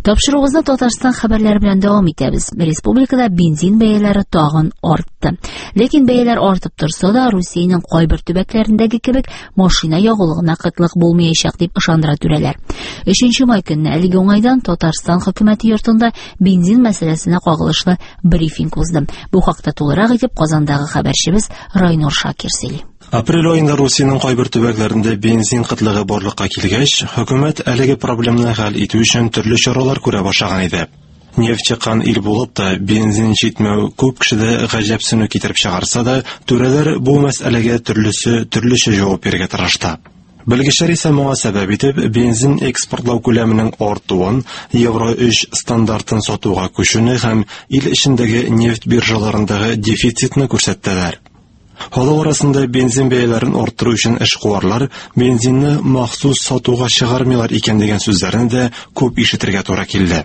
Тапшыруыбызны Татарстан хәбәрләре белән дәвам итәбез. Республикада бензин бәяләре тагын артты. Ләкин бәяләр артып торса да, Русиянең кайбер төбәкләрендәге кебек машина ягулыгына кытлык булмаячак дип ышандыра түрәләр. 3 май көнне әлеге уңайдан Татарстан хөкүмәте йортында бензин мәсьәләсенә кагылышлы брифинг узды. Бу хакта тулырак итеп Казандагы хәбәрчебез Райнур Шакир сөйли. Апрель айында Русиянең кайбер төбәкләрендә бензин кытлыгы барлыкка килгәч, хөкүмәт әлеге проблеманы хәл итү өчен төрле чаралар күрә башлаган иде. Нефть чыккан ил булып та бензин җитмәү күп кешедә гаҗәпсенү китереп чыгарса да, түрәләр бу мәсьәләгә төрлечә җавап бирергә тырышты. Белгечләр исә моңа сәбәп итеп бензин экспортлау күләменең артуын, Евро 3 стандартын сатуга күчүне һәм ил эчендәге нефть биржаларындагы дефицитны күрсәттеләр. Халык арасында бензин бәяләрен арттыру өчен эшкуарлар бензинны махсус сатуга чыгармыйлар икән дигән сүзләрне дә күп ишетергә туры килде.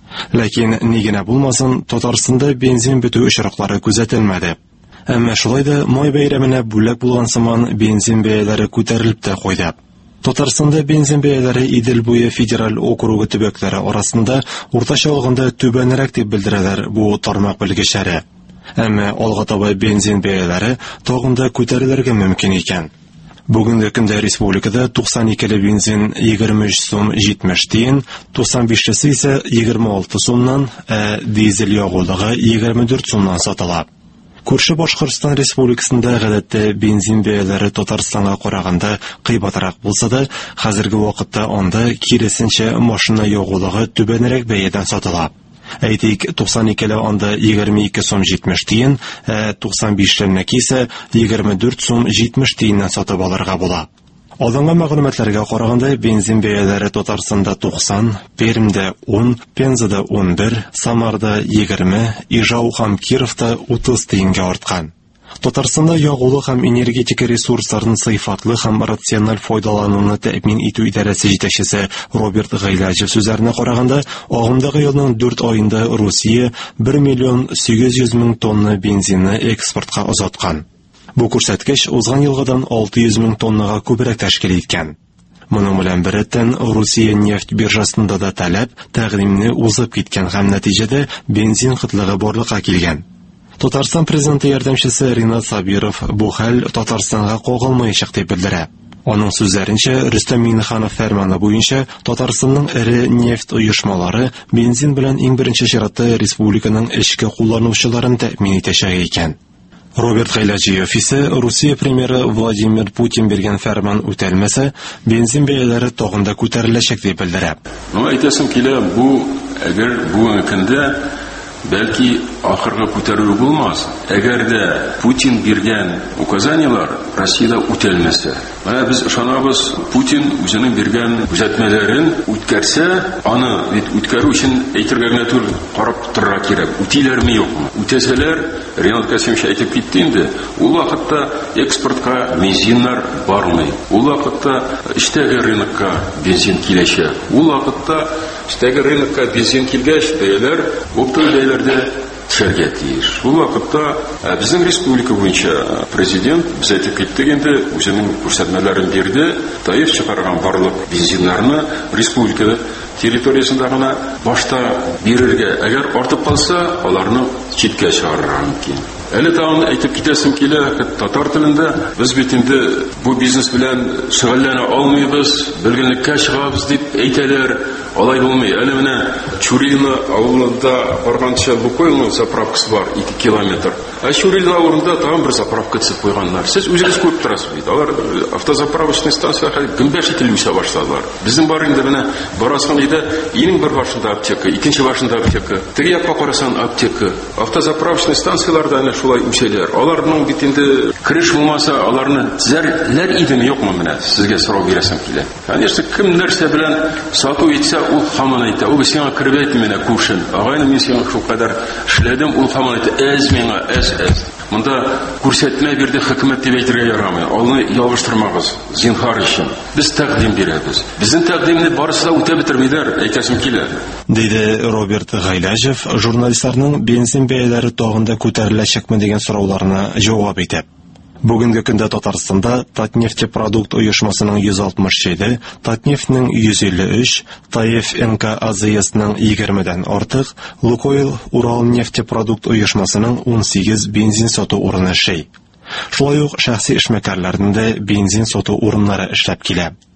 Ләкин ни генә булмасын, Татарстанда бензин бетү очраклары күзәтелмәде. Әмма шулай да май бәйрәменә бүләк булган сыман бензин бәяләре күтәрелеп тә куйды. Татарстанда бензин бәяләре Идел буе федераль округы төбәкләре арасында уртача алганда түбәнрәк дип белдерәләр бу тармак белгечләре. Әмма алга таба бензин бәяләре тагын да күтәрелергә мөмкин икән. Бүгенге көндә республикада 92-ле бензин 23 сум 70 тиен, 95-лесе исә 26 сумнан, дизель ягулыгы 24 сумнан сатыла. Күрше Башкортстан Республикасында гадәттә бензин бәяләре Татарстанга караганда кыйбатрак булса да, хәзерге вакытта анда киресенчә машина ягулыгы түбәнрәк бәядән сатыла. Әйтик, 92-ле анда 22 сум 70 тиен, 95-ленеке исә 24 сум 70 тиеннән сатып алырга була. Алынган мәгълүматларга караганда бензин бәяләре Татарстанда 90, Пермдә 10, Пензада 11, Самарда 20, Ижау һәм Кировта 30 тиенгә арткан. Татарстанда ягулы һәм энергетик ресурсларын сыйфатлы һәм рациональ файдалануны тәэмин итү идарәсе җитәкчесе Роберт Гайляҗев сүзләренә караганда, агымдагы елның 4 аенда Русия 1 800 000 тонна бензинны экспортка озаткан. Бу күрсәткеч узган елгадан 600 000 тоннага күбрәк тәшкил иткән. Моның белән бердәм Русия нефть биржасында да таләп тәкъдимне узып киткән һәм нәтиҗәдә бензин кытлыгы барлыкка килгән. Татарстан президенты ярдәмчесе Ринат Сабиров бу хәл Татарстанга кагылмаячак дип белдерә. Аның сүзләренчә, Рөстәм Миңнеханов фәрманы буенча Татарстанның эре нефть оешмалары бензин белән иң беренче чиратта республиканың эчке кулланучыларын тәэмин итәчәк икән. Роберт Гайляҗев исә Русия премьеры Владимир Путин биргән фәрман үтәлмәсә, бензин бәяләре тагын да күтәреләчәк дип белдерә. Әйтәсем килә, бу әгәр бу көндә бәлки ахыргы күтәрү булмас. Әгәр дә Путин биргән указаниялар Россиядә үтәлмәсә, менә без ышанабыз, Путин үзенең биргән күзәтмәләрен үткәрсә, аны бит үткәрү өчен әйтергә генә түгел, карап торырга кирәк. Үтиләрме юкмы? Үтәсәләр, Ринат Касимович әйтеп китте инде, ул вакытта экспортка бензиннар бармый. Ул вакытта эчтәге рынокка бензин киләчәк. Ул вакытта эчтәге рынокка бензин килгәч, бәяләр бәяләрдә төшәргә тиеш. Ул вакытта безнең республика буенча президент без әйтеп киттек инде, үзенең күрсәтмәләрен бирде, таиф чыгарган барлык бензиннарны республика территориясында гына башта бирергә. Әгәр артып калса, аларны читкә чыгарырга мөмкин. Әле тагын әйтеп китәсем килә, татар телендә без бит инде бу бизнес белән шөгыльләнә алмыйбыз, белгенлеккә чыгабыз дип әйтәләр. Алай булмый. Әле менә Чурило авылында барганча Лукойлның заправкасы бар 2 километр. Чурило авылында тагын бер заправка төзеп куйганнар. Сез үзегез күреп торасыз бит. Алар автозаправочный станциялар гөмбәш ителеп үсә башладылар. Безнең бар инде менә барасың иде, иң бер башында аптека, икенче башында аптека. Теге якка карасаң аптека. Автозаправочный станцияларда әнә шулай үсәләр. Аларның бит инде киреш булмаса, аларны төзәрләр идеме юкмы менә? Сезгә сорау бирәсем килә. Конечно, кем нәрсә белән сату итсә, ул һаман әйтә. Ул сиңа киреп әйтмәнә күршен. Агайны мин сиңа шул кадәр эшләдем, ул һаман әйтә. Әз миңа, әз. Монда күрсәтмә бирде хөкүмәт дип әйтергә ярамый. Алны ялгыштырмагыз, зинһар өчен. Без тәкъдим бирәбез. Безнең тәкъдимне барысы да үтә бетермиләр, әйтәсем килә. Диде Роберт Гайляҗев журналистларның бензин бәяләре тагын да күтәреләчәкме дигән сорауларына җавап итеп. Бүгенге көндә Татарстанда Татнефтепродукт оешмасының 167, Татнефтьнең 153, ТАЭФ НК АЗСның 20дән артык, Лукойл Уралнефтепродукт оешмасының 18 бензин сату урыны эшли. Шулай ук шәхси эшмәкәрләрнең дә бензин сату урыннары эшләп килә.